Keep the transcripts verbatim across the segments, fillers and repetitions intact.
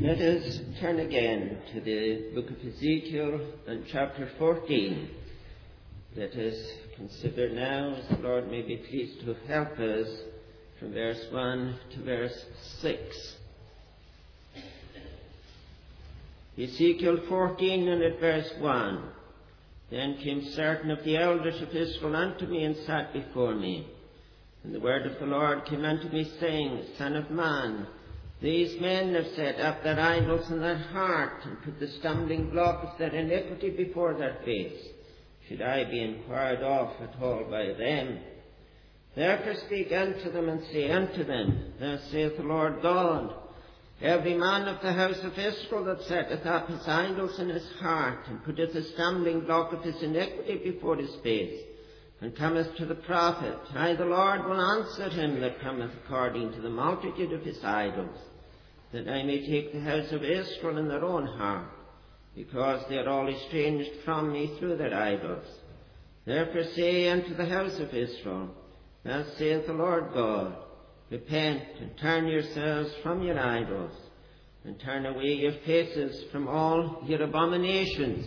Let us turn again to the book of Ezekiel and chapter fourteen. Let us consider now, as the Lord may be pleased to help us, from verse one to verse six. Ezekiel fourteen and at verse one. Then came certain of the elders of Israel unto me and sat before me. And the word of the Lord came unto me, saying, Son of man, these men have set up their idols in their heart, and put the stumbling block of their iniquity before their face. Should I be inquired of at all by them? Therefore speak unto them, and say unto them, Thus saith the Lord God, Every man of the house of Israel that setteth up his idols in his heart, and putteth the stumbling block of his iniquity before his face, and cometh to the prophet, I the Lord will answer him that cometh according to the multitude of his idols, that I may take the house of Israel in their own heart, because they are all estranged from me through their idols. Therefore say unto the house of Israel, Thus saith the Lord God, Repent and turn yourselves from your idols, and turn away your faces from all your abominations.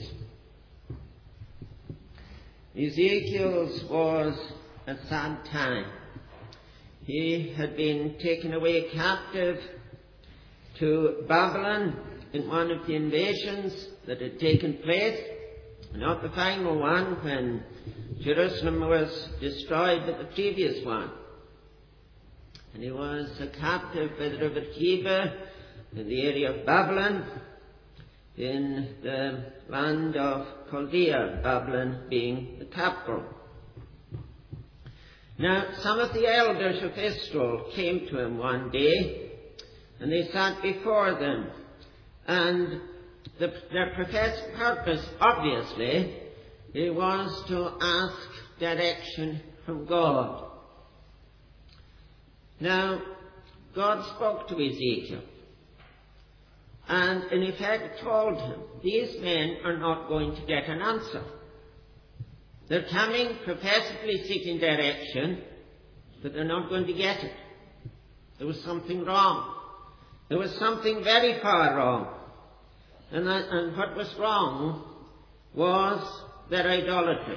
Ezekiel's was a sad time. He had been taken away captive to Babylon in one of the invasions that had taken place, not the final one when Jerusalem was destroyed, but the previous one. And he was a captive by the river Tiber in the area of Babylon, in the land of Chaldea, Babylon being the capital. Now, some of the elders of Israel came to him one day, and they sat before them, and the, their professed purpose, obviously, it was to ask direction from God. Now, God spoke to Ezekiel, and in effect told him, these men are not going to get an answer. They're coming, professedly seeking direction, but they're not going to get it. There was something wrong. There was something very far wrong. And, that, and what was wrong was their idolatry.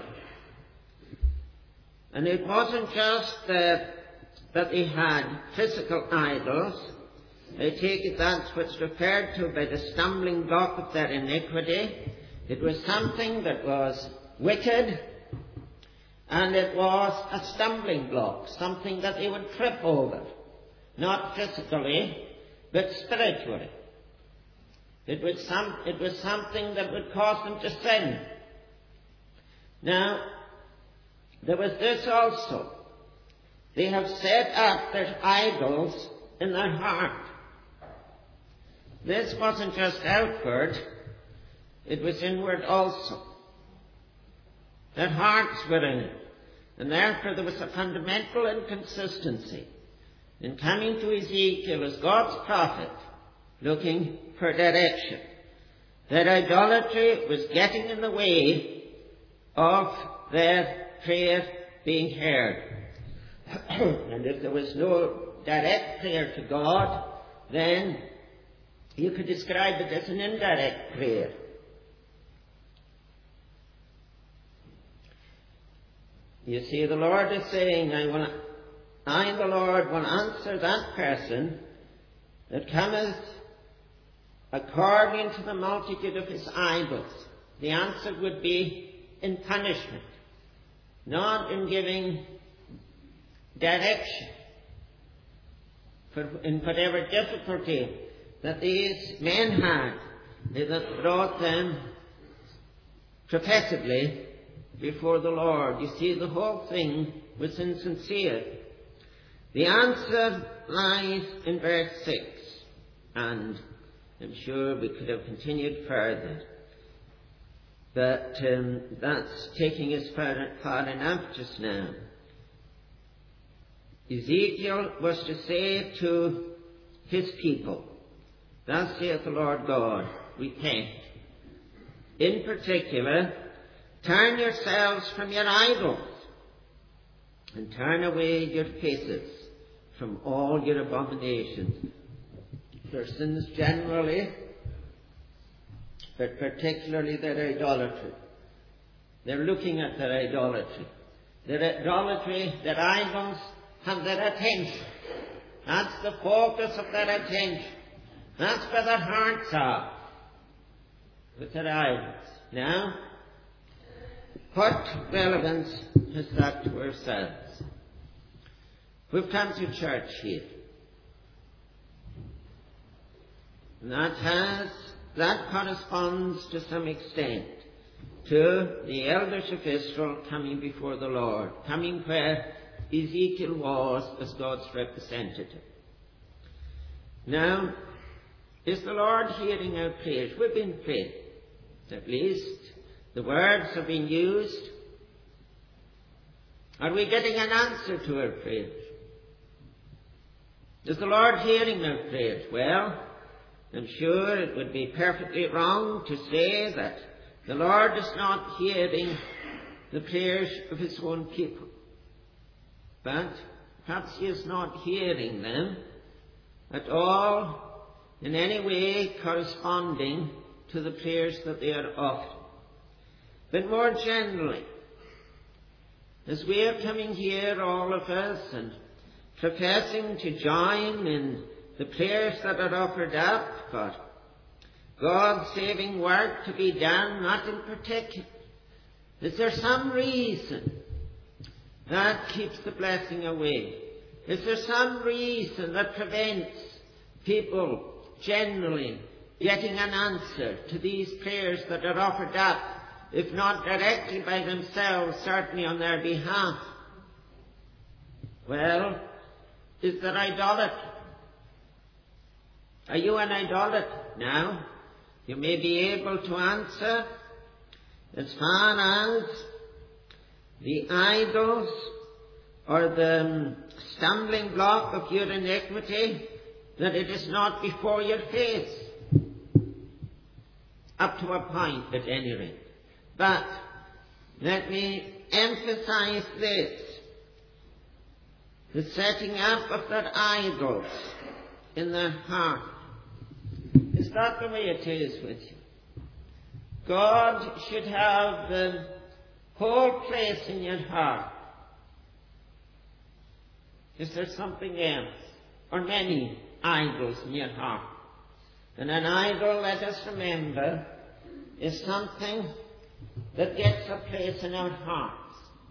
And it wasn't just that, that they had physical idols. I take it that's what's referred to by the stumbling block of their iniquity. It was something that was wicked, and it was a stumbling block, something that they would trip over, not physically, but spiritually. It was, some, it was something that would cause them to sin. Now, there was this also. They have set up their idols in their heart. This wasn't just outward, it was inward also. Their hearts were in it, and therefore there was a fundamental inconsistency in coming to Ezekiel as God's prophet, looking for direction. Their idolatry was getting in the way of their prayer being heard. And if there was no direct prayer to God, then you could describe it as an indirect prayer. You see, the Lord is saying, I, will, I the Lord, will answer that person that cometh according to the multitude of his idols. The answer would be in punishment, not in giving direction for in whatever difficulty that these men had that brought them professedly before the Lord. You see, the whole thing was insincere. The answer lies in verse six, and I'm sure we could have continued further, but um, that's taking us far, far enough just now. Ezekiel was to say to his people, Thus saith the Lord God, repent. In particular, turn yourselves from your idols, and turn away your faces from all your abominations. their sins generally, but particularly their idolatry. They're looking at their idolatry. Their idolatry, their idols have their attention. That's the focus of their attention. That's where their hearts are, with their idols. Now, what relevance has that to ourselves? We've come to church here. And that has, that corresponds to some extent to the elders of Israel coming before the Lord, coming where Ezekiel was as God's representative. Now, is the Lord hearing our prayers? We've been praying. At least the words have been used. Are we getting an answer to our prayers? Is the Lord hearing our prayers? Well, I'm sure it would be perfectly wrong to say that the Lord is not hearing the prayers of His own people. But perhaps He is not hearing them at all in any way corresponding to the prayers that they are offering. But more generally, as we are coming here, all of us, and professing to join in the prayers that are offered up for God's saving work to be done, not in particular, is there some reason that keeps the blessing away? Is there some reason that prevents people generally getting an answer to these prayers that are offered up, if not directly by themselves, certainly on their behalf? Well, is there idolatry? Are you an idolater? Now, you may be able to answer as far as the idols or the stumbling block of your iniquity, that it is not before your face. Up to a point, at any rate. But let me emphasize this. The setting up of their idols in their heart. Is that the way it is with you? God should have the whole place in your heart. Is there something else? Or many idols in your heart? And an idol, let us remember, is something that gets a place in our hearts,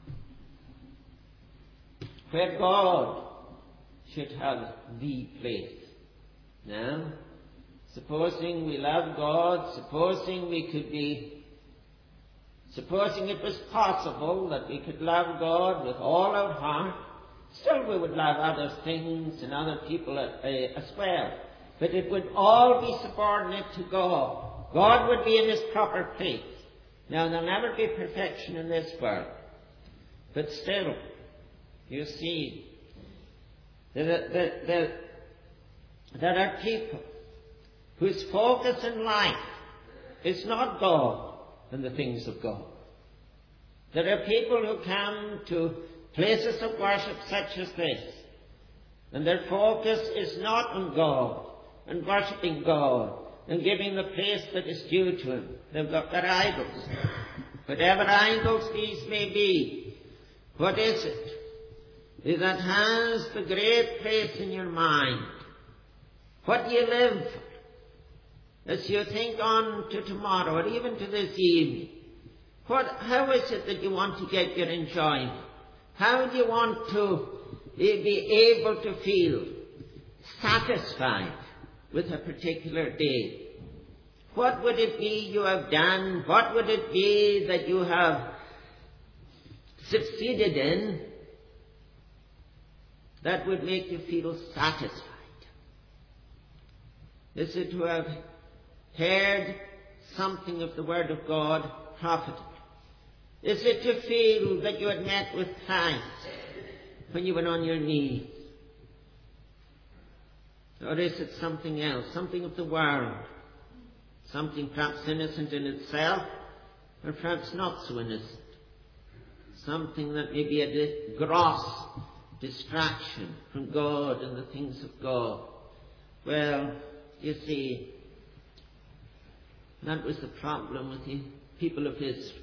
where God should have the place. Now, supposing we love God, supposing we could be, supposing it was possible that we could love God with all our heart, still we would love other things and other people as well. But it would all be subordinate to God. God would be in His proper place. Now, there'll never be perfection in this world. But still, you see, there, there, there, there are people whose focus in life is not God and the things of God. There are people who come to places of worship such as this, and their focus is not on God and worshipping God and giving the place that is due to Him. They've got their idols. Whatever idols these may be, what is it is that has the great place in your mind? What do you live for? As you think on to tomorrow or even to this evening, what, how is it that you want to get your enjoyment? How do you want to be able to feel satisfied with a particular day? What would it be you have done? What would it be that you have succeeded in that would make you feel satisfied? Is it to have heard something of the Word of God profitably? Is it to feel that you had met with Christ when you were on your knees? Or is it something else, something of the world? Something perhaps innocent in itself, or perhaps not so innocent. Something that may be a gross distraction from God and the things of God. Well, you see, that was the problem with the people of Israel.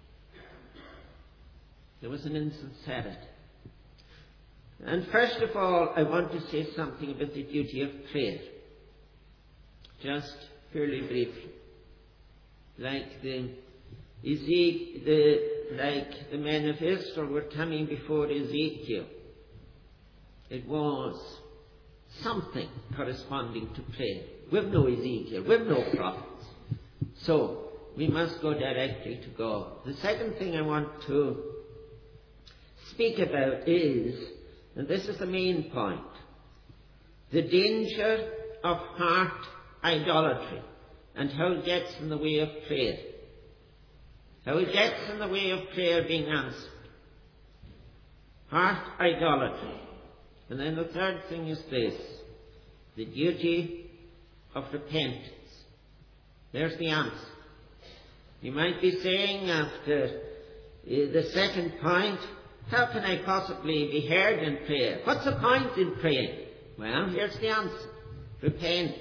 There was an insincerity. And first of all, I want to say something about the duty of prayer. Just fairly briefly. Like the Ezekiel, the, like the men of Israel were coming before Ezekiel. It was something corresponding to prayer. We've no Ezekiel, we've no prophets. So, we must go directly to God. The second thing I want to speak about is, and this is the main point, the danger of heart idolatry and how it gets in the way of prayer. How it gets in the way of prayer being answered. Heart idolatry. And then the third thing is this, the duty of repentance. There's the answer. You might be saying after uh, the second point, how can I possibly be heard in prayer? What's the point in praying? Well, here's the answer. Repent.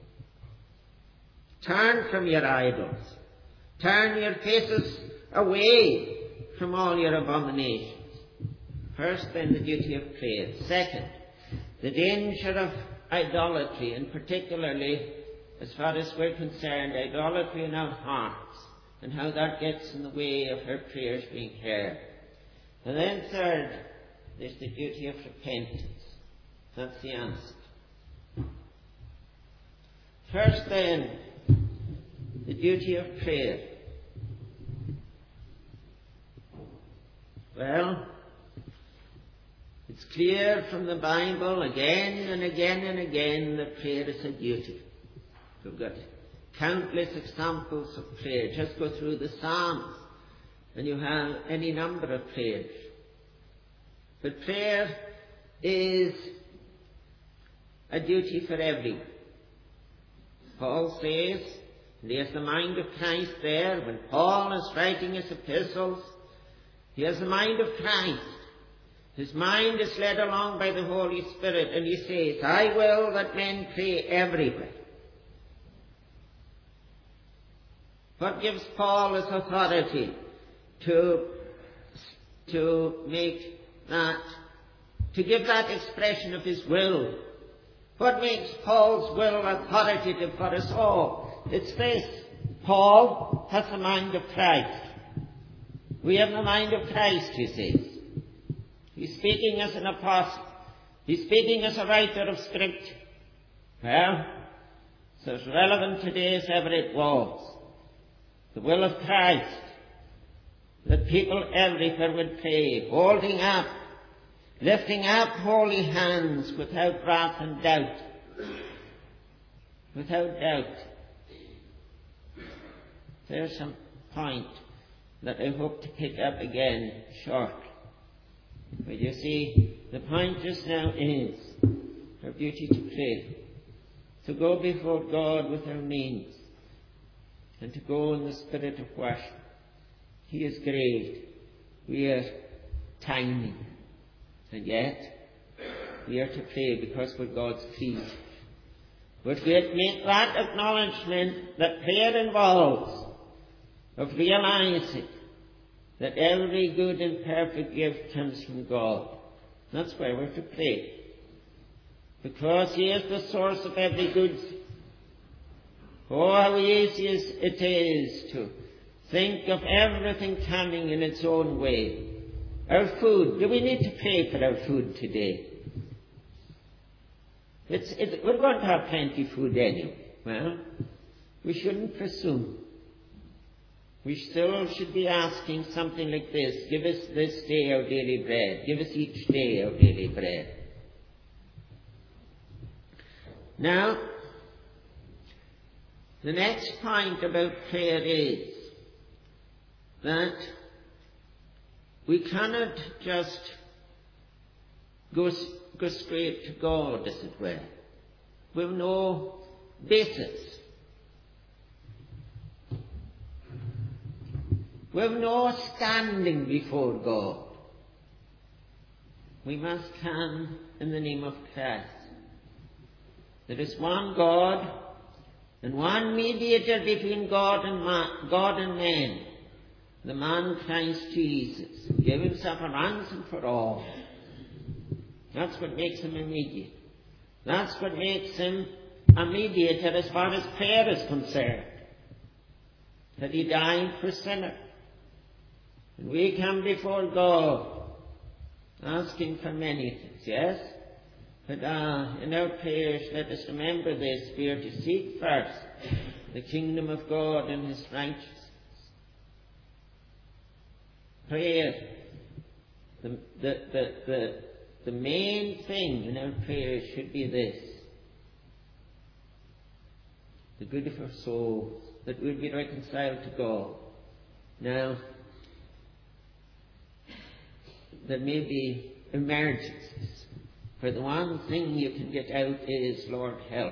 Turn from your idols. Turn your faces away from all your abominations. First, then, the duty of prayer. Second, the danger of idolatry, and particularly, as far as we're concerned, idolatry in our hearts, and how that gets in the way of our prayers being heard. And then third, there's the duty of repentance. That's the answer. First, then, the duty of prayer. Well, it's clear from the Bible again and again and again that prayer is a duty. We've got countless examples of prayer. Just go through the Psalms and you have any number of prayers. But prayer is a duty for everyone. Paul says, and he has the mind of Christ there, when Paul is writing his epistles, he has the mind of Christ. His mind is led along by the Holy Spirit, and he says, I will that men pray everywhere. What gives Paul his authority to, to make that, to give that expression of his will? What makes Paul's will authoritative for us all? It's this. Paul has the mind of Christ. We have the mind of Christ, he says. He's speaking as an apostle. He's speaking as a writer of Scripture. Well, it's as relevant today as ever it was. The will of Christ, that people everywhere would pray, holding up, lifting up holy hands without wrath and doubt. Without doubt. There's some point that I hope to pick up again shortly. But you see, the point just now is our duty to pray, to go before God with our needs, and to go in the spirit of worship. He is great. We are tiny. And yet, we are to pray because we're God's creatures. But we make that acknowledgement that prayer involves of realizing that every good and perfect gift comes from God. That's why we're to pray. Because He is the source of every good thing. Oh, how easy it is to think of everything coming in its own way. Our food. Do we need to pray for our food today? It's, it, we're going to have plenty of food anyway. Well, we shouldn't presume. We still should be asking something like this. Give us this day our daily bread. Give us each day our daily bread. Now, the next point about prayer is that we cannot just go, go straight to God, as it were. We have no basis. We have no standing before God. We must come in the name of Christ. There is one God, and one mediator between God and man, God and men, the man Christ Jesus, who gave himself a ransom for all. That's what makes him a mediator. That's what makes him a mediator as far as prayer is concerned. That he died for sinners. And we come before God asking for many things, yes? But uh, in our prayers, let us remember this. We are to seek first the kingdom of God and his righteousness. Prayer, the, the, the, the, the main thing in our prayers should be this: the good of our souls, that we'll be reconciled to God. Now, there may be emergencies. For the one thing you can get out is, Lord, help.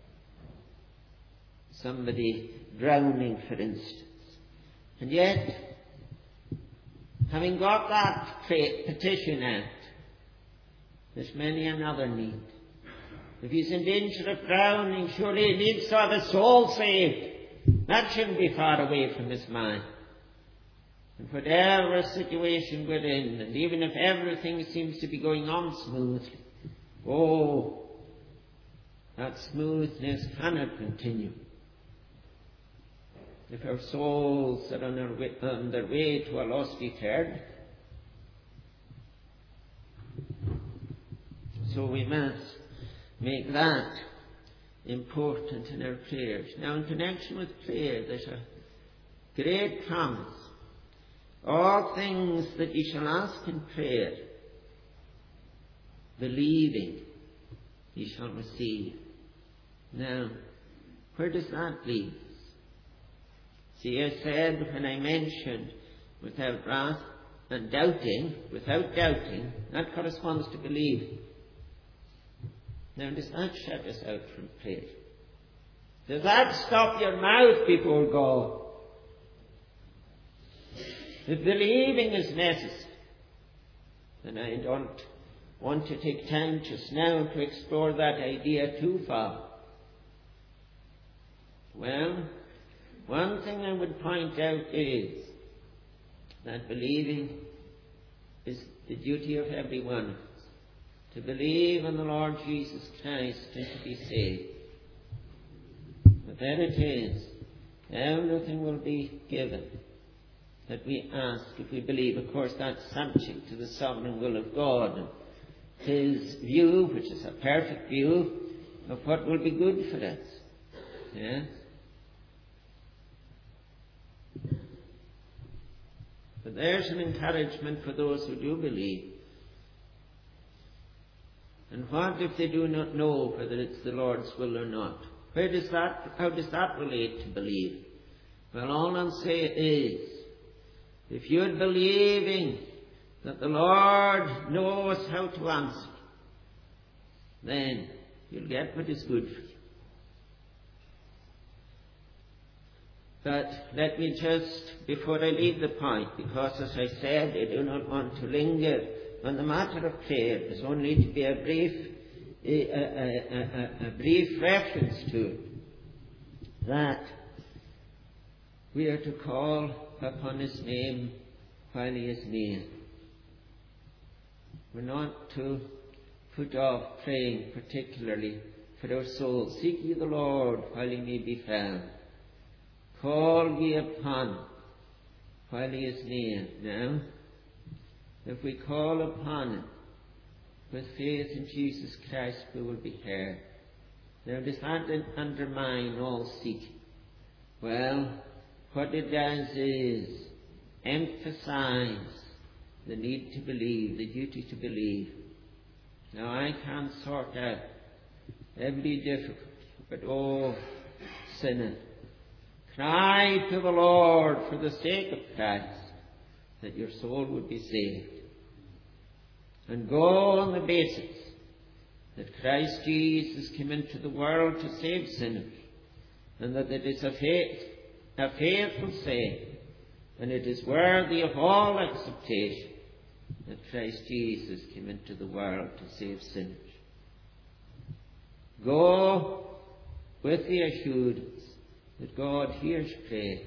Somebody drowning, for instance. And yet, having got that petition out, there's many another need. If he's in danger of drowning, surely he needs to have his soul saved. That shouldn't be far away from his mind. And whatever situation we're in, and even if everything seems to be going on smoothly, oh, that smoothness cannot continue. If our souls are on their way, on their way to a lost eternity, so we must make that important in our prayers. Now, in connection with prayer, there's a great promise. All things that ye shall ask in prayer, believing, ye shall receive. Now, where does that leave us? See, I said when I mentioned without wrath and doubting, without doubting, that corresponds to believing. Now, does that shut us out from prayer? Does that stop your mouth before God? If believing is necessary, and I don't want to take time just now to explore that idea too far. Well, one thing I would point out is that believing is the duty of every one of us. To believe in the Lord Jesus Christ and to be saved. But there it is. Everything will be given that we ask if we believe. Of course, that's subject to the sovereign will of God and his view, which is a perfect view of what will be good for us. Yes? But there's an encouragement for those who do believe. And what if they do not know whether it's the Lord's will or not? Where does that, how does that relate to believe? Well, all I'll say is, if you're believing that the Lord knows how to answer, then you'll get what is good for you. But let me just, before I leave the point, because as I said, I do not want to linger on the matter of prayer. There's only to be a brief, a, a, a, a brief reference to it. That we are to call upon his name while he is near. We're not to put off praying particularly for our souls. Seek ye the Lord while he may be found. Call ye upon him while he is near. Now, if we call upon him with faith in Jesus Christ, we will be heard. Now, does that undermine all seeking? Well, what it does is emphasize the need to believe, the duty to believe. Now, I can't sort out every difficulty, but oh, sinner, cry to the Lord for the sake of Christ that your soul would be saved. And go on the basis that Christ Jesus came into the world to save sinners, and that it is a faith, a faithful saying, and it is worthy of all acceptation that Christ Jesus came into the world to save sinners. Go with the assurance that God hears prayer.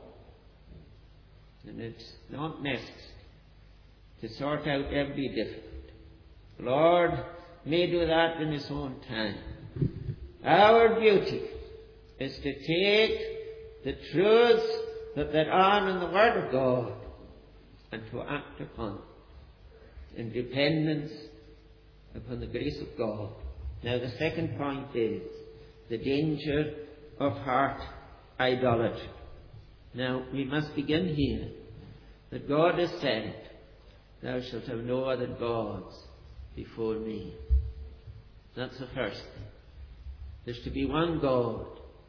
And it's not necessary to sort out every difficulty. The Lord may do that in His own time. Our duty is to take the truths that there are in the Word of God and to act upon it in dependence upon the grace of God. Now the second point is the danger of heart idolatry. Now we must begin here that God has said, "Thou shalt have no other gods before me." That's the first thing. There's to be one God.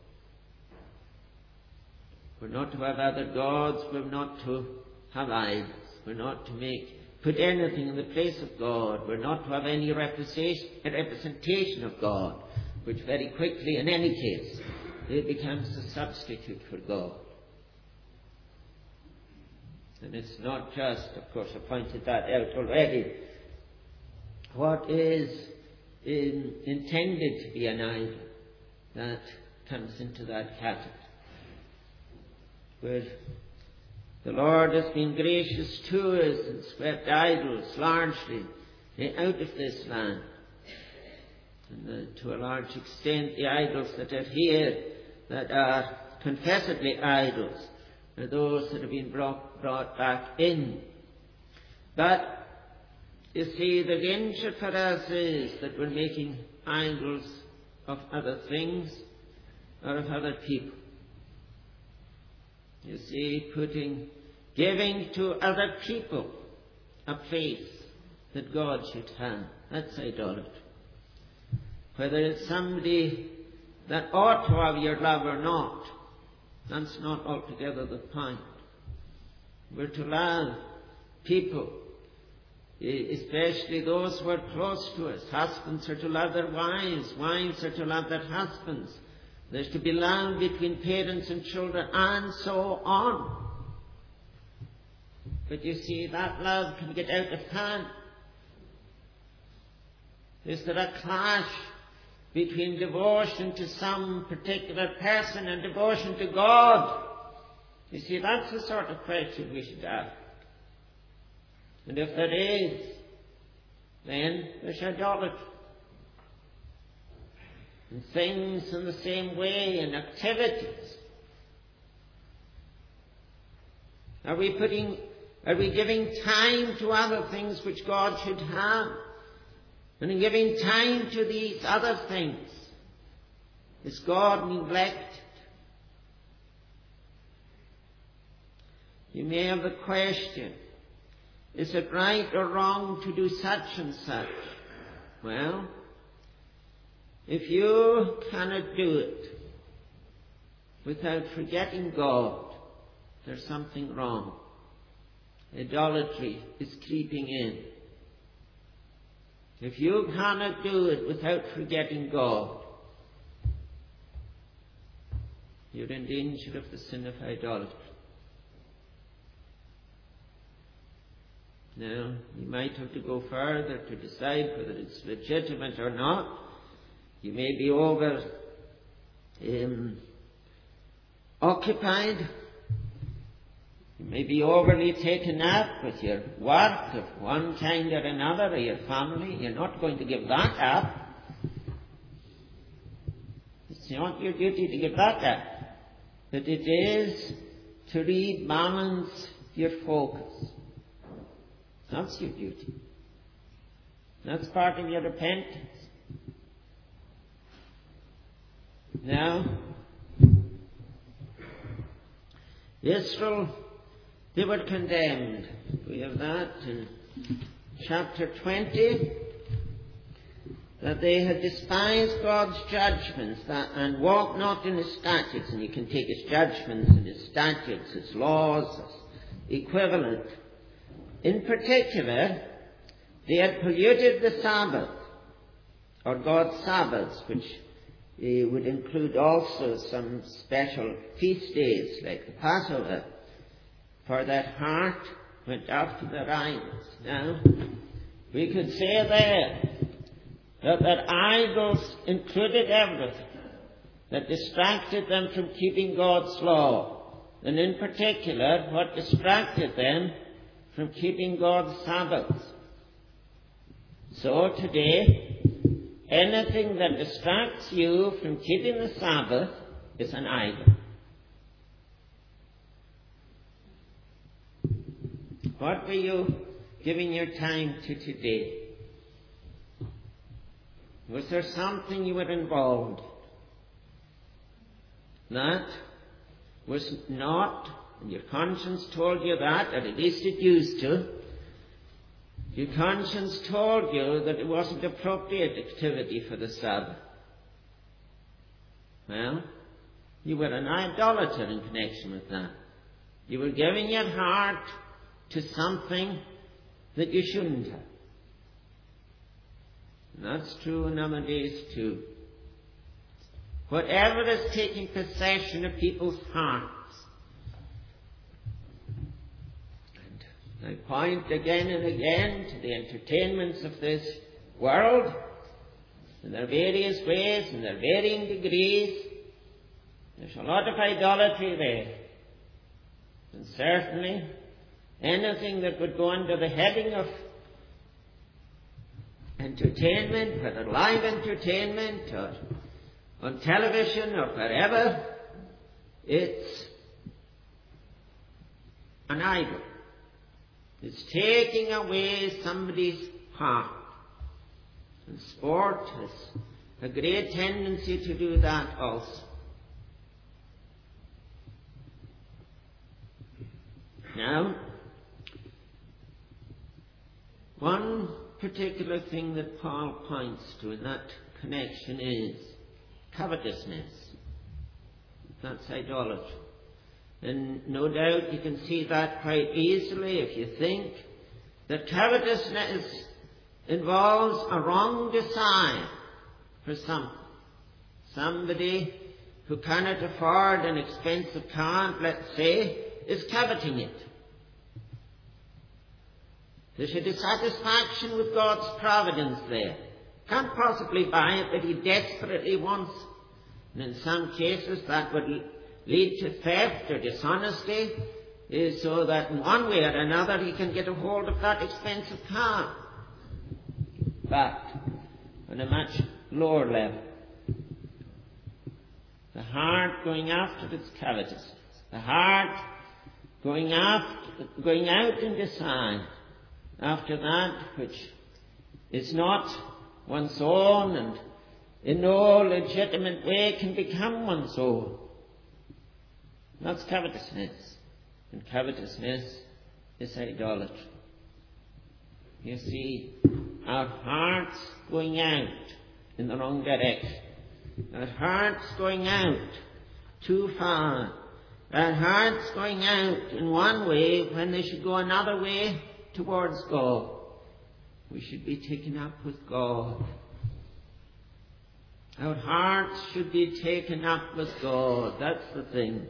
We're not to have other gods. We're not to have idols. We're not to make put anything in the place of God. We're not to have any representation of God, which very quickly, in any case, it becomes a substitute for God. And it's not just, of course, I pointed that out already, what is in, intended to be an idol that comes into that category. Where the Lord has been gracious to us and swept idols largely out of this land. And uh, to a large extent, the idols that are here, that are confessedly idols, are those that have been brought, brought back in. But, you see, the danger for us is that we're making idols of other things or of other people. You see, putting, giving to other people a place that God should have. That's idolatry. Whether it's somebody that ought to have your love or not, that's not altogether the point. We're to love people, especially those who are close to us. Husbands are to love their wives. Wives are to love their husbands. There's to be love between parents and children, and so on. But you see, that love can get out of hand. Is there a clash between devotion to some particular person and devotion to God? You see, that's the sort of question we should ask. And if there is, then there's idolatry. And things in the same way, and activities. Are we putting, are we giving time to other things which God should have? And in giving time to these other things, is God neglected? You may have the question, is it right or wrong to do such and such? Well, if you cannot do it without forgetting God, there's something wrong. Idolatry is creeping in. If you cannot do it without forgetting God, you're in danger of the sin of idolatry. Now, you might have to go further to decide whether it's legitimate or not. You may be over um, occupied. You may be overly taken up with your work of one kind or another, or your family. You're not going to give that up. It's not your duty to give that up. But it is to rebalance your focus. That's your duty. That's part of your repentance. Now, Israel, they were condemned. We have that in chapter twenty, that they had despised God's judgments that, and walked not in His statutes. And you can take His judgments and His statutes, His laws, as equivalent. In particular, they had polluted the Sabbath, or God's Sabbaths, which uh, would include also some special feast days like the Passover, for that heart went after their idols. Now, we could say there that their idols included everything. that distracted them from keeping God's law, and in particular, what distracted them from keeping God's Sabbath. So today, anything that distracts you from keeping the Sabbath is an idol. What were you giving your time to today? Was there something you were involved in that was not, and your conscience told you that, or at least it used to, your conscience told you that it wasn't appropriate activity for the Sabbath? Well, you were an idolater in connection with that. You were giving your heart to something that you shouldn't have. And that's true nowadays too. Whatever is taking possession of people's hearts. And I point again and again to the entertainments of this world in their various ways, in their varying degrees. There's a lot of idolatry there. And certainly anything that would go under the heading of entertainment, whether live entertainment or on television or wherever, it's an idol. It's taking away somebody's heart. And sport has a great tendency to do that also. Now, one particular thing that Paul points to in that connection is covetousness. That's idolatry. And no doubt you can see that quite easily if you think that covetousness involves a wrong desire for something. Somebody who cannot afford an expensive car, let's say, is coveting it. There's a dissatisfaction with God's providence there. Can't possibly buy it, but he desperately wants it. And in some cases that would lead to theft or dishonesty, is so that in one way or another he can get a hold of that expensive car. But on a much lower level, the heart going after its covetousness, the heart going after, going out in desire after that which is not one's own and in no legitimate way can become one's own. That's covetousness. And covetousness is idolatry. You see, our hearts going out in the wrong direction. Our hearts going out too far. Our hearts going out in one way when they should go another way towards God. We should be taken up with God. Our hearts should be taken up with God. That's the thing.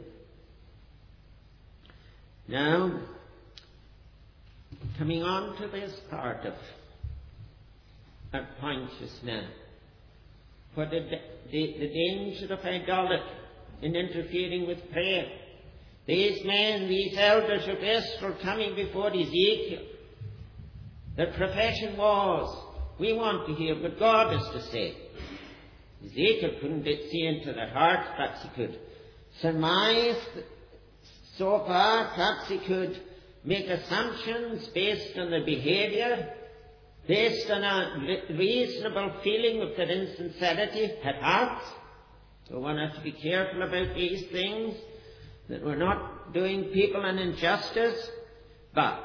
Now, coming on to this part of our point just now, what the, the, the danger of idolatry in interfering with prayer. These men, these elders of Israel coming before Ezekiel, their profession was, we want to hear what God has to say. Ezekiel couldn't see into their hearts, perhaps he could surmise so far, perhaps he could make assumptions based on their behavior, based on a reasonable feeling of their insincerity at heart. So one has to be careful about these things, that we're not doing people an injustice. But,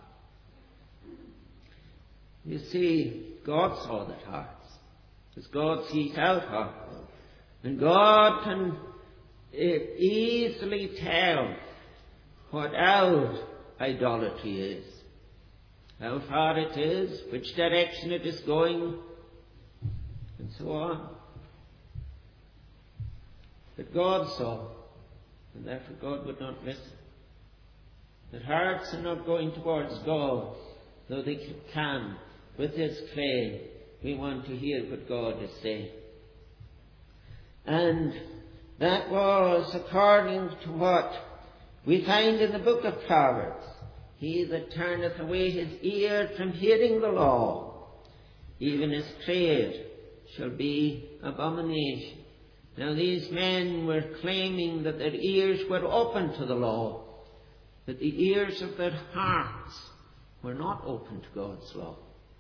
you see, God saw their hearts, because God sees our hearts. And God can easily tell what our idolatry is, how far it is, which direction it is going, and so on. But God saw, and therefore God would not listen. Their hearts are not going towards God, though they can. With this claim, we want to hear what God is saying. And that was according to what we find in the book of Proverbs. He that turneth away his ear from hearing the law, even his trade shall be abomination. Now these men were claiming that their ears were open to the law, but the ears of their hearts were not open to God's law.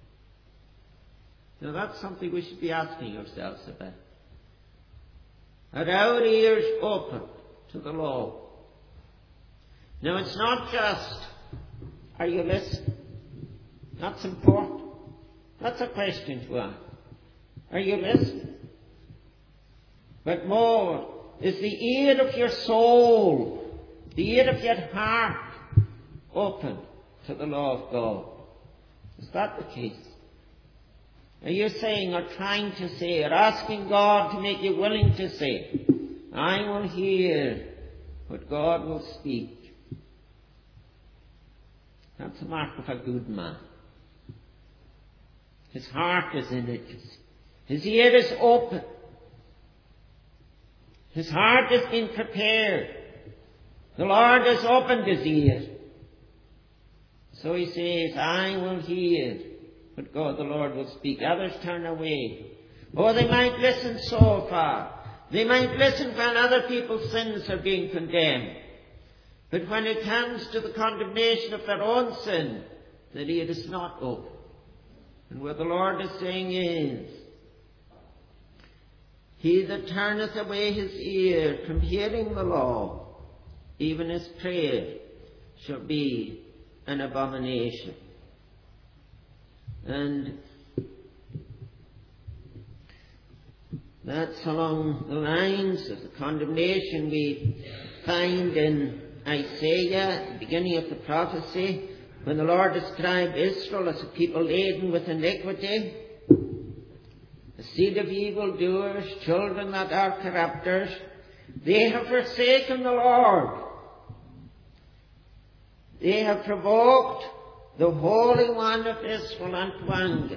Now that's something we should be asking ourselves about. Are our ears open to the law? Now it's not just, are you listening? That's important. That's a question to ask. Are you listening? But more, is the ear of your soul, the ear of your heart, open to the law of God? Is that the case? Are you saying or trying to say or asking God to make you willing to say, I will hear what God will speak? That's the mark of a good man. His heart is in it. His ear is open. His heart has been prepared. The Lord has opened his ear. So he says, I will hear what God the Lord will speak. Others turn away. Oh, they might listen so far. They might listen when other people's sins are being condemned. But when it comes to the condemnation of their own sin, their ear is not open. And what the Lord is saying is, he that turneth away his ear from hearing the law, even his prayer shall be an abomination. And that's along the lines of the condemnation we find in Isaiah, at the beginning of the prophecy, when the Lord described Israel as a people laden with iniquity, a seed of evildoers, children that are corrupters. They have forsaken the Lord. They have provoked the Holy One of Israel unto anger.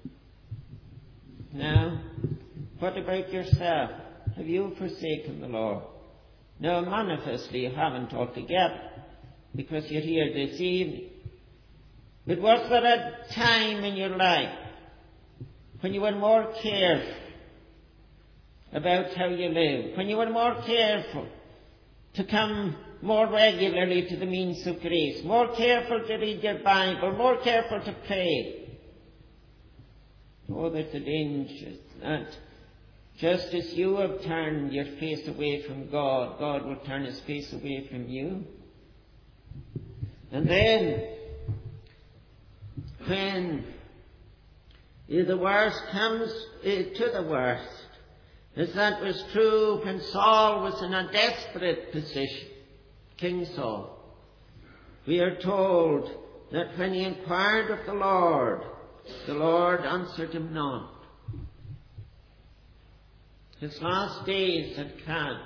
Now, what about yourself? Have you forsaken the Lord? No, manifestly you haven't altogether, because you're here this evening. But was there a time in your life when you were more careful about how you live, when you were more careful to come more regularly to the means of grace, more careful to read your Bible, more careful to pray? Oh, there's a danger that just as you have turned your face away from God, God will turn his face away from you. And then, when the worst comes to the worst, as that was true when Saul was in a desperate position, King Saul, we are told that when he inquired of the Lord, the Lord answered him not. His last days had come.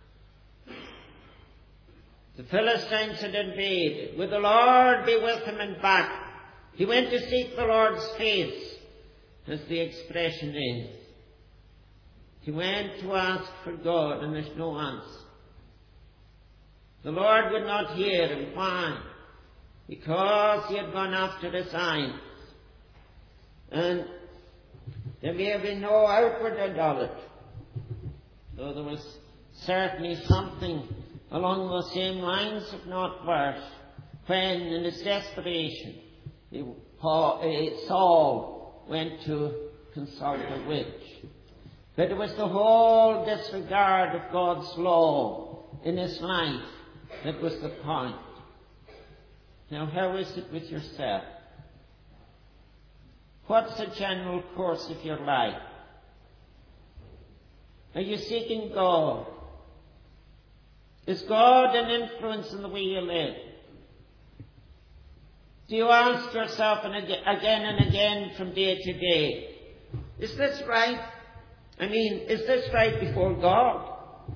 The Philistines had invaded. Would the Lord be with him in battle? He went to seek the Lord's face, as the expression is. He went to ask for God, and there's no answer. The Lord would not hear him. Why? Because he had gone after his eyes. And there may have been no outward idolatry, though there was certainly something along the same lines, if not worse, when in his desperation Saul went to consult a witch. But it was the whole disregard of God's law in his life that was the point. Now, how is it with yourself? What's the general course of your life? Are you seeking God? Is God an influence in the way you live? Do you ask yourself again and again from day to day, is this right? I mean, is this right before God?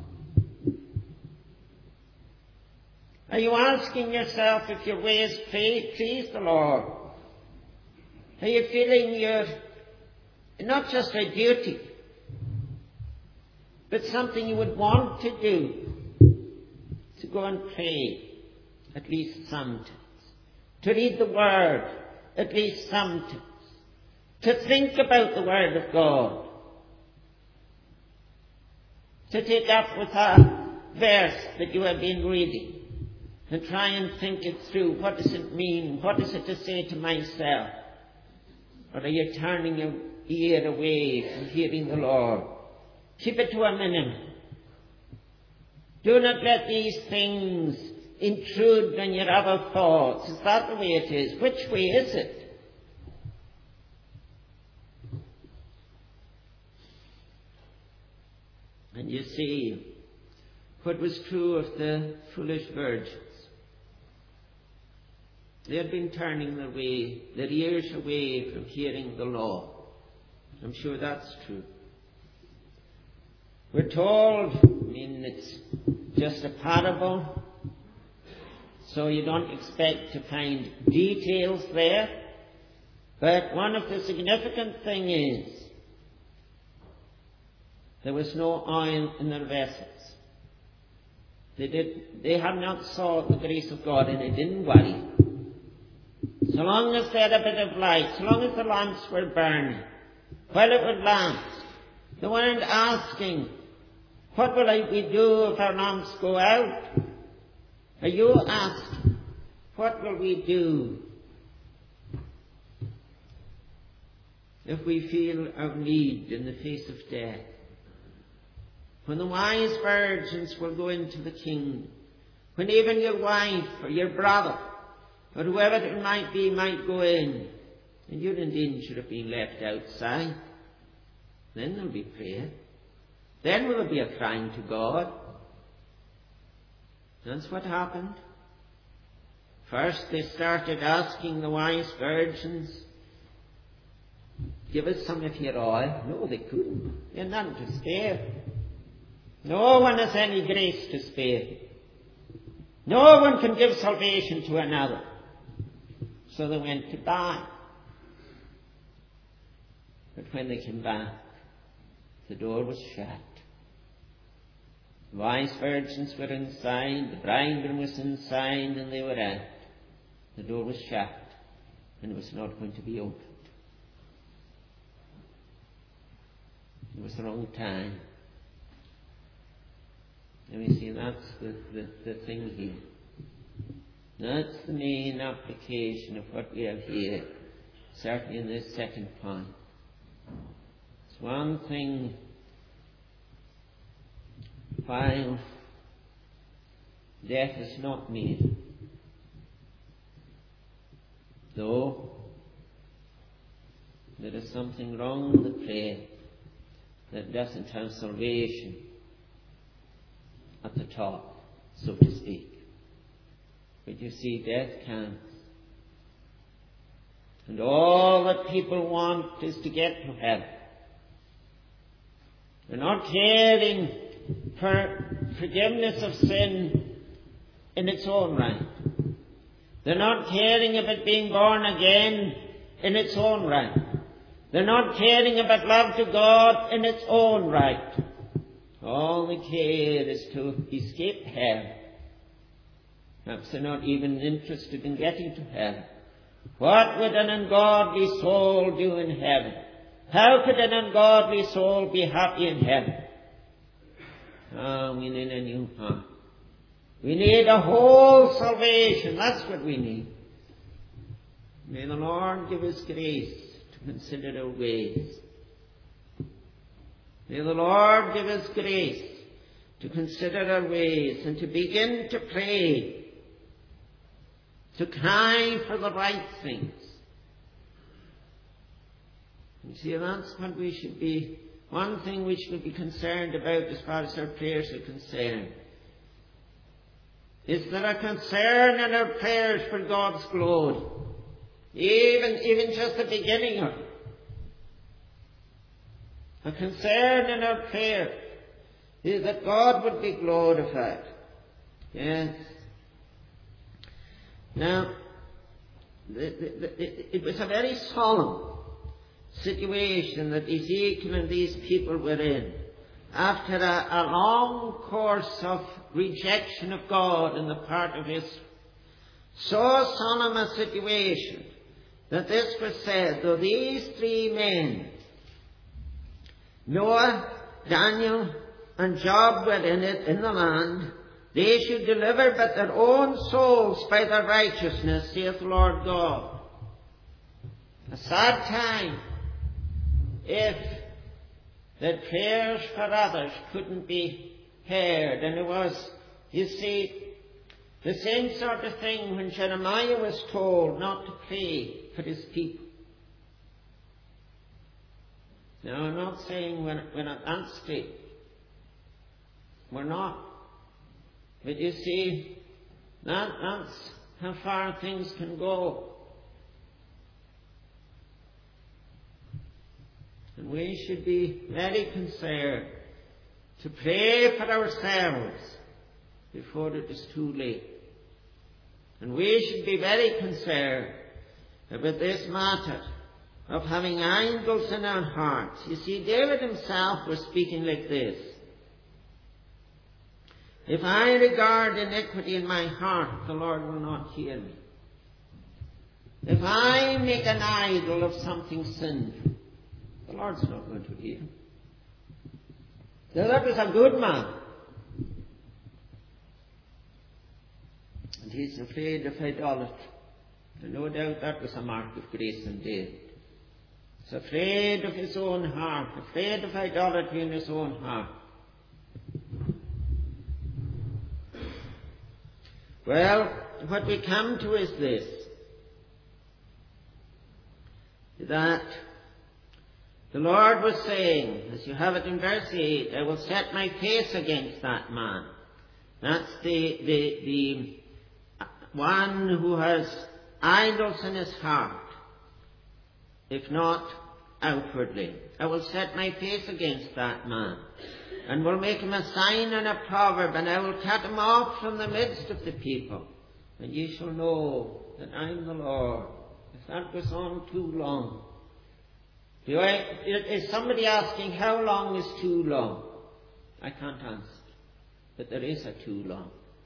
Are you asking yourself if your ways please the Lord? Are you feeling you're not just a duty, but something you would want to do, to go and pray, at least sometimes, to read the Word, at least sometimes, to think about the Word of God, to take up with a verse that you have been reading and try and think it through. What does it mean? What is it to say to myself? Or are you turning your ear away from hearing the Lord? Keep it to a minimum. Do not let these things intrude on your other thoughts. Is that the way it is? Which way is it? And you see what was true of the foolish virgins. They had been turning their way, their ears away from hearing the law. I'm sure that's true. We're told, I mean, it's just a parable, so you don't expect to find details there. But one of the significant things is there was no oil in their vessels. They did. They had not saw the grace of God, and they didn't worry. So long as they had a bit of light, so long as the lamps were burning, while it would last, they weren't asking, what will I, we do if our lamps go out? Are you asking, what will we do if we feel our need in the face of death? When the wise virgins will go into the kingdom, when even your wife or your brother or whoever it might be might go in, and you're in danger of being left outside, then there'll be prayer. Then will there be a crying to God. That's what happened. First they started asking the wise virgins, give us some of your oil. No, they couldn't. They had nothing to spare. No one has any grace to spare. No one can give salvation to another. So they went to buy. But when they came back, the door was shut. The wise virgins were inside, the bridegroom was inside, and they were out. The door was shut, and it was not going to be opened. It was the wrong time. And we see that's the, the, the thing here. That's the main application of what we have here, certainly in this second point. It's one thing while death is not near, though there is something wrong in the prayer that doesn't have salvation at the top, so to speak. But you see, death comes. And all that people want is to get to heaven. They're not caring for forgiveness of sin in its own right. They're not caring about being born again in its own right. They're not caring about love to God in its own right. All they care is to escape hell. Perhaps they're not even interested in getting to heaven. What would an ungodly soul do in heaven? How could an ungodly soul be happy in heaven? Ah, we need a new heart. We need a whole salvation. That's what we need. May the Lord give us grace to consider our ways. May the Lord give us grace to consider our ways and to begin to pray, to cry for the right things. You see, that's what we should be, one thing we should be concerned about as far as our prayers are concerned. Is there a concern in our prayers for God's glory? Even, even just the beginning of it. A concern in our prayer is that God would be glorified. Yes. Now, the, the, the, it was a very solemn situation that Ezekiel and these people were in. after a, a long course of rejection of God on the part of Israel. So solemn a situation that this was said, though these three men, Noah, Daniel, and Job were in it, in the land, they should deliver but their own souls by their righteousness, saith the Lord God. A sad time if the prayers for others couldn't be heard. And it was, you see, the same sort of thing when Jeremiah was told not to pray for his people. Now, I'm not saying we're, we're not that state. We're not. But you see, that, that's how far things can go. And we should be very concerned to pray for ourselves before it is too late. And we should be very concerned about this matter of having idols in our hearts. You see, David himself was speaking like this. If I regard iniquity in my heart, the Lord will not hear me. If I make an idol of something sinful, the Lord's not going to hear. Now that was a good man. And he's afraid of idolatry. And no doubt that was a mark of grace in David. He's afraid of his own heart, afraid of idolatry in his own heart. Well, what we come to is this, that the Lord was saying, as you have it in verse eight, I will set my face against that man. That's the, the, the one who has idols in his heart, if not outwardly. I will set my face against that man, and will make him a sign and a proverb, and I will cut him off from the midst of the people. And ye shall know that I am the Lord. If that goes on too long. Do I, is somebody asking how long is too long? I can't answer. But there is a too long.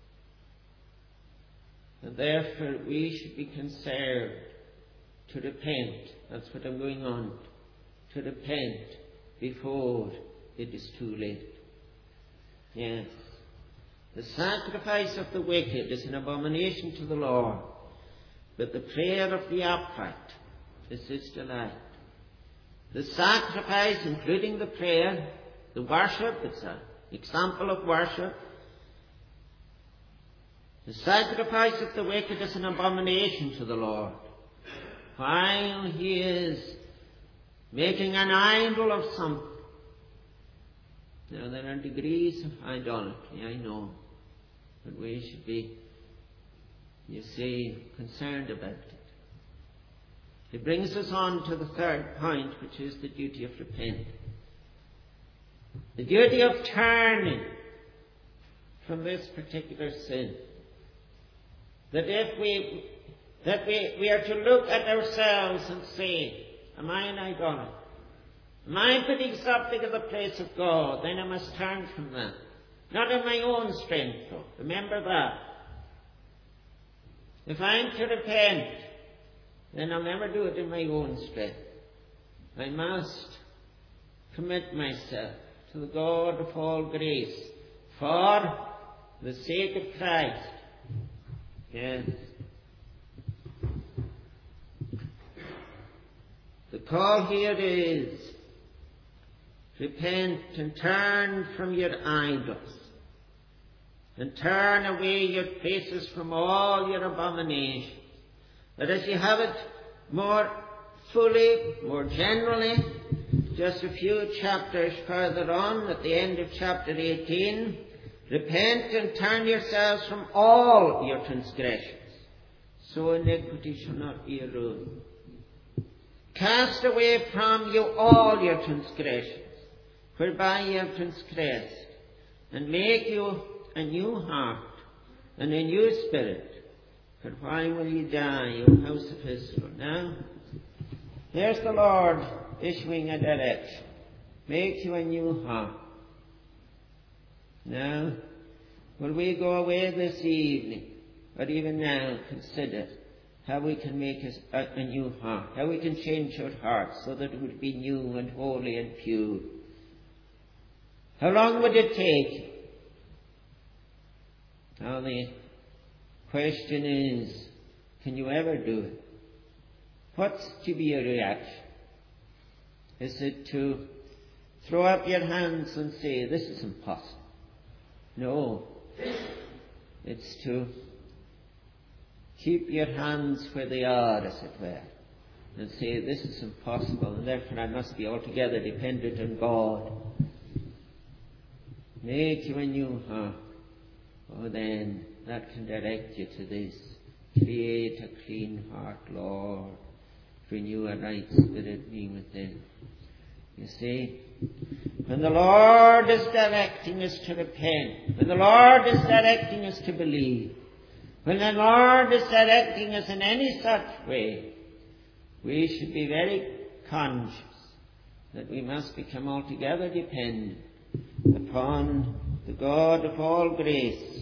And therefore we should be concerned to repent. That's what I'm going on. To repent before it is too late. Yes. The sacrifice of the wicked is an abomination to the Lord, but the prayer of the upright is his delight. The sacrifice, including the prayer, the worship, it's an example of worship. The sacrifice of the wicked is an abomination to the Lord, while he is making an idol of something. Now, there are degrees of idolatry, I know, but we should be, you see, concerned about it. It brings us on to the third point, which is the duty of repentance. The duty of turning from this particular sin. That if we, that we, we are to look at ourselves and say, am I an idolater? Am I putting something in the place of God? Then I must turn from that. Not in my own strength, though. Remember that. If I'm to repent, then I'll never do it in my own strength. I must commit myself to the God of all grace for the sake of Christ. Yes. The call here is, repent and turn from your idols, and turn away your faces from all your abominations. But as you have it more fully, more generally, just a few chapters further on, at the end of chapter eighteen, repent and turn yourselves from all your transgressions, so iniquity shall not be your ruin. Cast away from you all your transgressions, whereby ye have transgressed, and make you a new heart and a new spirit. For why will ye die, O house of Israel? Now, here's the Lord issuing a direction. Make you a new heart. Now, will we go away this evening, or even now, consider how we can make a, a new heart, how we can change our hearts so that it would be new and holy and pure. How long would it take? Now the question is, can you ever do it? What's to be your reaction? Is it to throw up your hands and say, this is impossible? No. It's to keep your hands where they are, as it were, and say, this is impossible, and therefore I must be altogether dependent on God. Make you a new heart. Oh, then that can direct you to this. Create a clean heart, Lord. Renew a right spirit in me within. You see, when the Lord is directing us to repent, when the Lord is directing us to believe, when the Lord is directing us in any such way, we should be very conscious that we must become altogether dependent upon the God of all grace.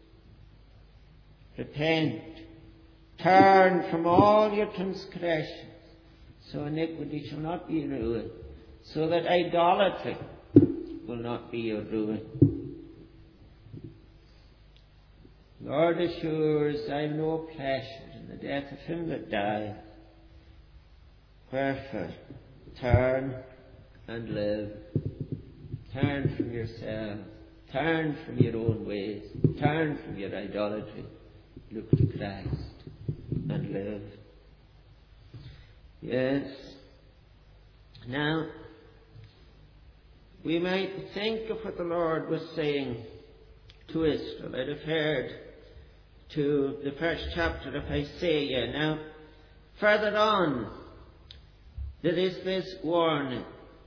Repent. Turn from all your transgressions, so iniquity shall not be ruined, so that idolatry will not be your ruin. Lord assures, I have no pleasure in the death of him that dieth. Wherefore, turn and live. Turn from yourself. Turn from your own ways. Turn from your idolatry. Look to Christ and live. Yes. Now, we might think of what the Lord was saying to Israel. I'd have heard to the first chapter of Isaiah. Now, further on, there is this warning.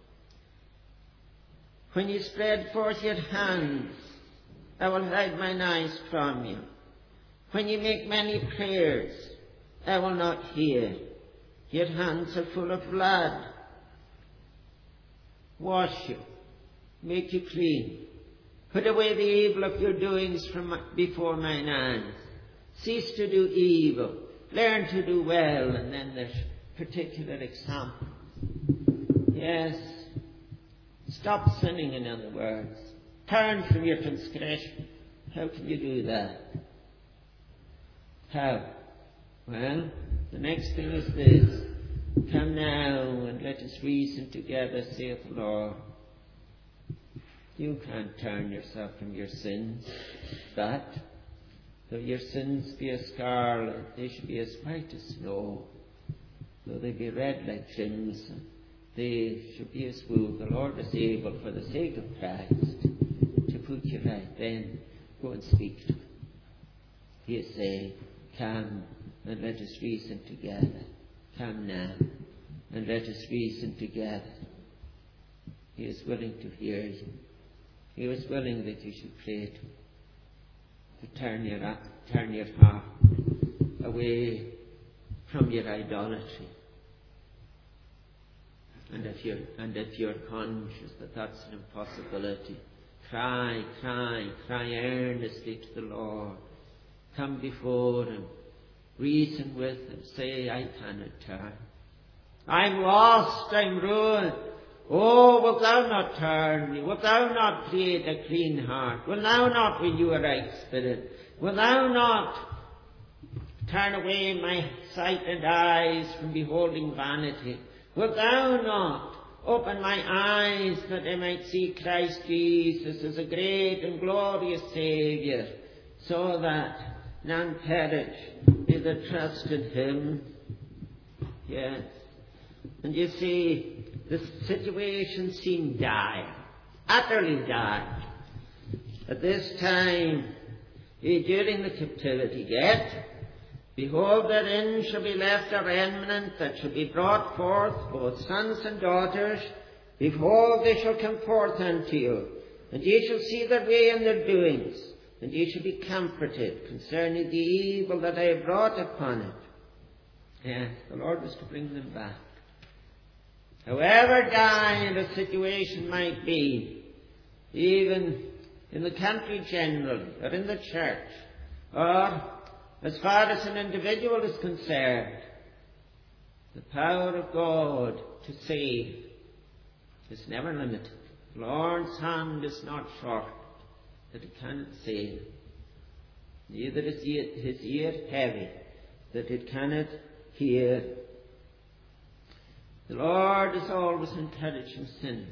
When you spread forth your hands, I will hide mine eyes from you. When you make many prayers, I will not hear. Your hands are full of blood. Wash you, make you clean. Put away the evil of your doings from before mine eyes. Cease to do evil. Learn to do well. And then there's particular examples. Yes. Stop sinning, in other words. Turn from your transgression. How can you do that? How? Well, the next thing is this. Come now and let us reason together, saith the Lord. You can't turn yourself from your sins, but though your sins be as scarlet, they should be as white as snow. Though they be red like crimson, they should be as wool. The Lord is able, for the sake of Christ, to put you right. Then go and speak to him. He is saying, come and let us reason together. Come now and let us reason together. He is willing to hear you. He was willing that you should pray to him, to turn your, turn your heart away from your idolatry. And if you're, and if you're conscious that that's an impossibility, cry, cry, cry earnestly to the Lord. Come before him. Reason with him. Say, I cannot turn. I'm lost, I'm ruined. Oh, wilt thou not turn me? Wilt thou not create a clean heart? Wilt thou not renew a right spirit? Wilt thou not turn away my sight and eyes from beholding vanity? Wilt thou not open my eyes that I might see Christ Jesus as a great and glorious Saviour, so that none perish in the trust in him? Yes. And you see, the situation seemed dire, utterly dire. At this time, during the captivity, yet, behold, therein shall be left a remnant that shall be brought forth, both sons and daughters. Behold, they shall come forth unto you, and ye shall see their way and their doings, and ye shall be comforted concerning the evil that I have brought upon it. Yes, the Lord was to bring them back. However dire the situation might be, even in the country generally, or in the church, or as far as an individual is concerned, the power of God to save is never limited. The Lord's hand is not short that it cannot save. Neither is his ear heavy that it cannot hear. The Lord is always encouraging sinners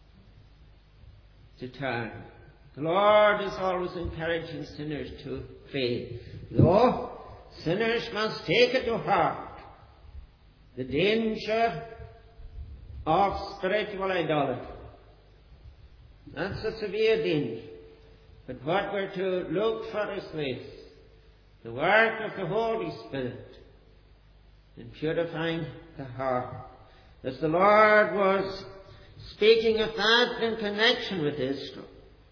to turn. The Lord is always encouraging sinners to faith. Though sinners must take it to heart the danger of spiritual idolatry. That's a severe danger. But what we're to look for is this: the work of the Holy Spirit in purifying the heart. As the Lord was speaking of that in connection with Israel,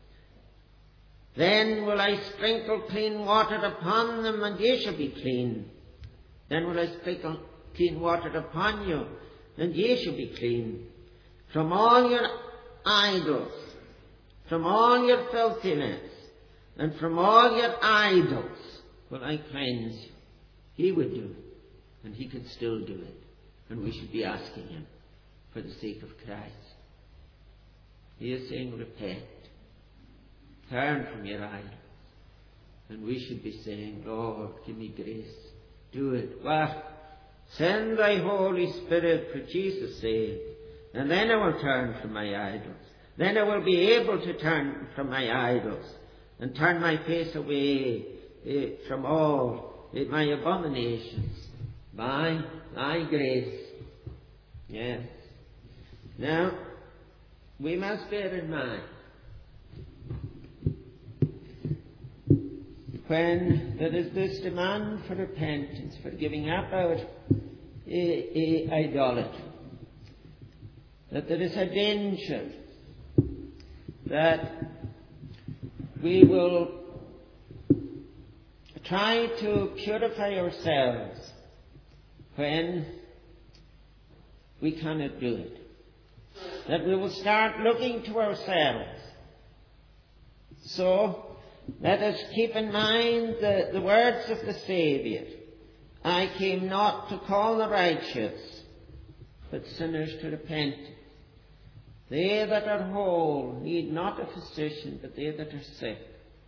then will I sprinkle clean water upon them, and ye shall be clean. Then will I sprinkle clean water upon you, and ye shall be clean. From all your idols, from all your filthiness, and from all your idols will I cleanse you. He would do it, and he can still do it. And we should be asking him for the sake of Christ. He is saying, repent. Turn from your idols. And we should be saying, Lord, give me grace. Do it. What? Send thy Holy Spirit for Jesus' sake. And then I will turn from my idols. Then I will be able to turn from my idols and turn my face away eh, from all eh, my abominations. By thy grace. Yes. Now, we must bear in mind, when there is this demand for repentance, for giving up our eh, eh, idolatry, that there is a danger that we will try to purify ourselves when we cannot do it. That we will start looking to ourselves. So, let us keep in mind the, the words of the Saviour. I came not to call the righteous, but sinners to repentance. They that are whole need not a physician, but they that are sick.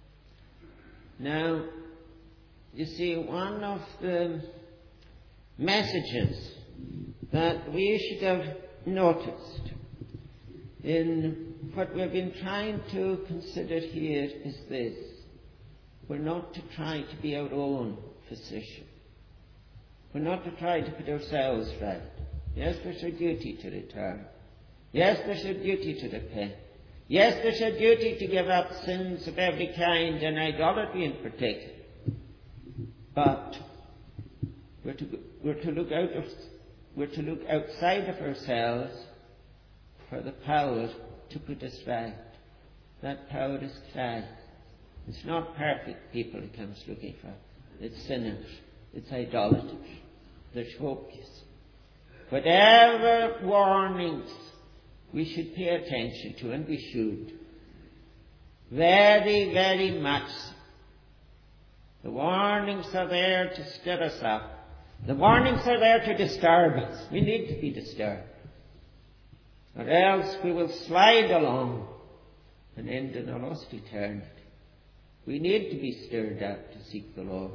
Now, you see, one of the messages that we should have noticed in what we've been trying to consider here is this: we're not to try to be our own physician. We're not to try to put ourselves right. Yes, there's a duty to return. Yes, there's a duty to repent. Yes, there's a duty to give up sins of every kind, and idolatry in particular. But we're to, we're to look out of, we're to look outside of ourselves for the power to put us right. That power is Christ. It's not perfect people he comes looking for. It's sinners. It's idolaters. There's hopeless. Whatever warnings we should pay attention to, and we should. Very, very much. The warnings are there to stir us up. The warnings are there to disturb us. We need to be disturbed. Or else we will slide along and end in a lost eternity. We need to be stirred up to seek the Lord.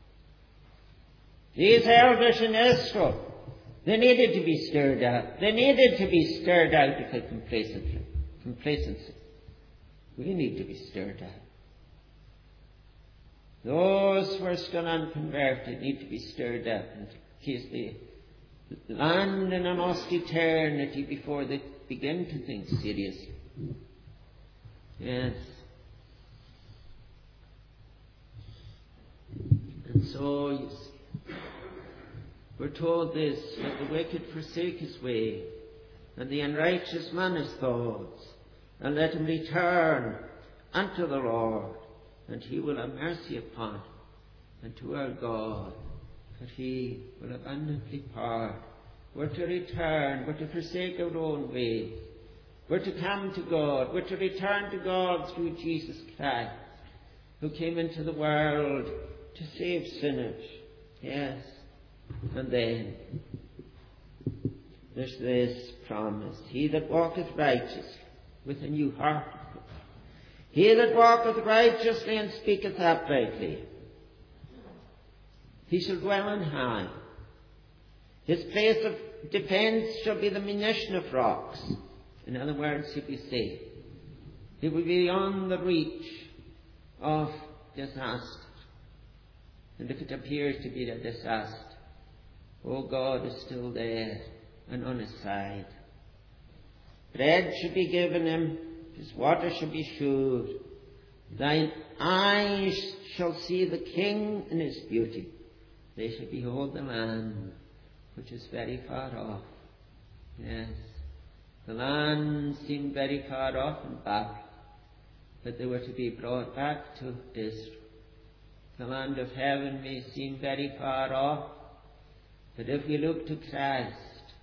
These elders in Israel, they needed to be stirred up. They needed to be stirred out of their complacency. complacency. We need to be stirred up. Those who are still unconverted need to be stirred up in case they land in a lost eternity before they begin to think seriously. Yes. And so, you see, we're told this, that the wicked forsake his way, and the unrighteous man his thoughts, and let him return unto the Lord, and he will have mercy upon him, and to our God, that he will abundantly pardon. We're to return, we're to forsake our own ways, We're to come to God. We're to return to God through Jesus Christ, who came into the world to save sinners. Yes. And then there's this promise. He that walketh righteously with a new heart. He that walketh righteously and speaketh uprightly. He shall dwell on high. His place of defence shall be the munition of rocks. In other words, he'll be safe. He will be beyond the reach of disaster. And if it appears to be a disaster, oh, God is still there and on his side. Bread should be given him, his water shall be sure. Thine eyes shall see the King in his beauty. They shall behold the land which is very far off. Yes, the land seemed very far off in Babylon, but they were to be brought back to Israel. The land of heaven may seem very far off, but if we look to Christ,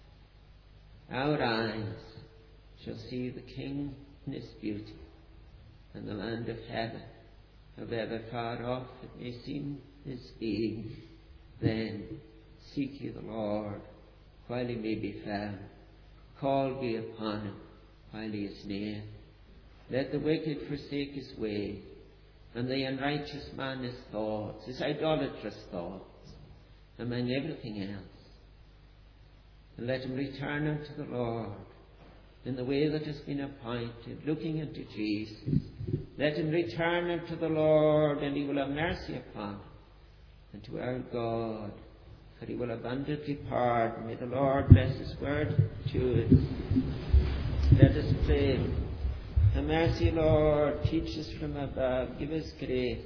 our eyes shall see the King in his beauty, and the land of heaven, however far off it may seem his being, then seek ye the Lord while he may be found. Call ye upon him while he is near. Let the wicked forsake his way, and the unrighteous man his thoughts, his idolatrous thoughts, among everything else. And let him return unto the Lord in the way that has been appointed, looking unto Jesus. Let him return unto the Lord, and he will have mercy upon him, and to our God, for he will abundantly pardon. May the Lord bless his word to us. Let us pray. Have mercy, Lord. Teach us from above. Give us grace.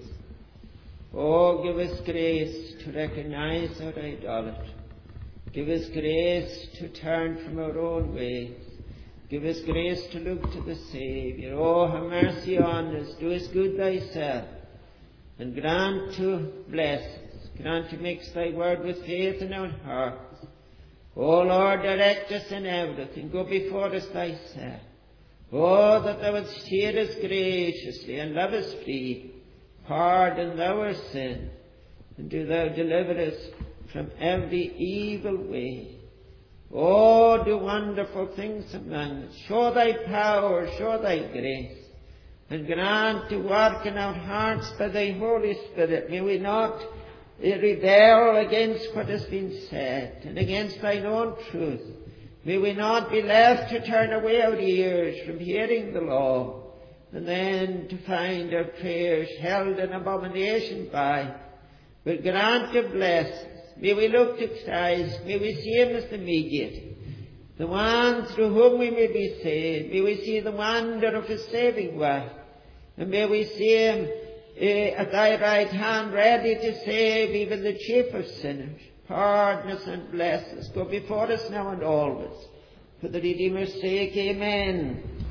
Oh, give us grace to recognize our idolatry. Give us grace to turn from our own ways. Give us grace to look to the Saviour. Oh, have mercy on us. Do us good thyself, and grant to bless us. Grant to mix thy word with faith in our hearts. O Lord, direct us in everything. Go before us thyself. Oh, that thou wouldst hear us graciously and love us free. Pardon thou our sin, and do thou deliver us from every evil way. Oh, do wonderful things among us. Show thy power, show thy grace, and grant to work in our hearts by thy Holy Spirit. May we not rebel against what has been said and against thine own truth. May we not be left to turn away our ears from hearing the law, and then to find our prayers held in abomination by. But grant to bless us. May we look to Christ. May we see him as the mediator, the one through whom we may be saved. May we see the wonder of his saving work, and may we see him Uh, at thy right hand, ready to save even the chief of sinners. Pardon us and bless us. Go before us now and always. For the Redeemer's sake, amen.